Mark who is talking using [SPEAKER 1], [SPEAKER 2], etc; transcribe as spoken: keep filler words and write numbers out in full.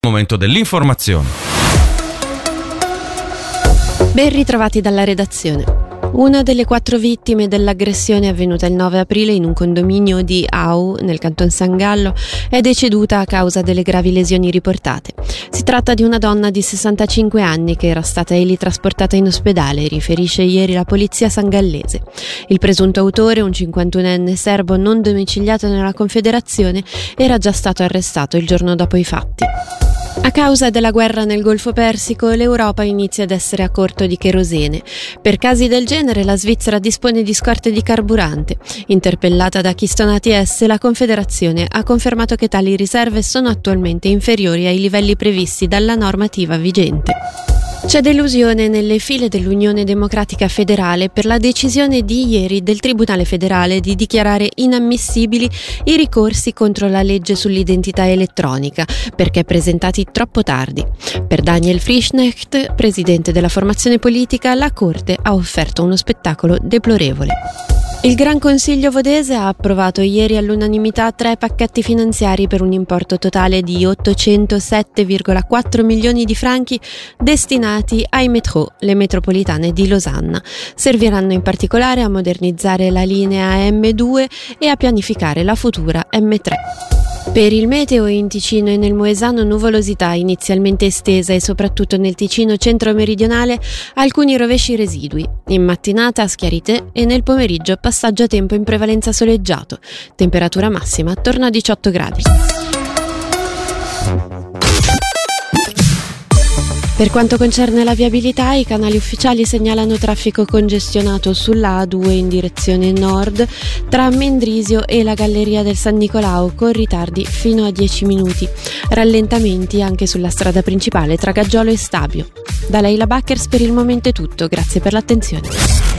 [SPEAKER 1] Momento dell'informazione.
[SPEAKER 2] Ben ritrovati dalla redazione. Una delle quattro vittime dell'aggressione avvenuta il nove aprile in un condominio di Au, nel canton San Gallo, è deceduta a causa delle gravi lesioni riportate. Si tratta di una donna di sessantacinque anni che era stata elitrasportata in ospedale, riferisce ieri la polizia sangallese. Il presunto autore, un cinquantunenne serbo non domiciliato nella Confederazione, era già stato arrestato il giorno dopo i fatti. A causa della guerra nel Golfo Persico, l'Europa inizia ad essere a corto di cherosene. Per casi del genere, la Svizzera dispone di scorte di carburante. Interpellata da chi stonati esse, la Confederazione ha confermato che tali riserve sono attualmente inferiori ai livelli previsti dalla normativa vigente. C'è delusione nelle file dell'Unione Democratica Federale per la decisione di ieri del Tribunale Federale di dichiarare inammissibili i ricorsi contro la legge sull'identità elettronica, perché presentati troppo tardi. Per Daniel Frischknecht, presidente della formazione politica, la Corte ha offerto uno spettacolo deplorevole. Il Gran Consiglio Vodese ha approvato ieri all'unanimità tre pacchetti finanziari per un importo totale di ottocentosette virgola quattro milioni di franchi destinati ai métro, le metropolitane di Losanna. Serviranno in particolare a modernizzare la linea M due e a pianificare la futura M tre. Per il meteo in Ticino e nel Moesano nuvolosità inizialmente estesa e soprattutto nel Ticino centro-meridionale alcuni rovesci residui. In mattinata schiarite e nel pomeriggio passaggio a tempo in prevalenza soleggiato. Temperatura massima attorno a diciotto gradi. Per quanto concerne la viabilità, i canali ufficiali segnalano traffico congestionato sulla A due in direzione nord tra Mendrisio e la Galleria del San Nicolao con ritardi fino a dieci minuti. Rallentamenti anche sulla strada principale tra Gaggiolo e Stabio. Da Leila Backers per il momento è tutto, grazie per l'attenzione.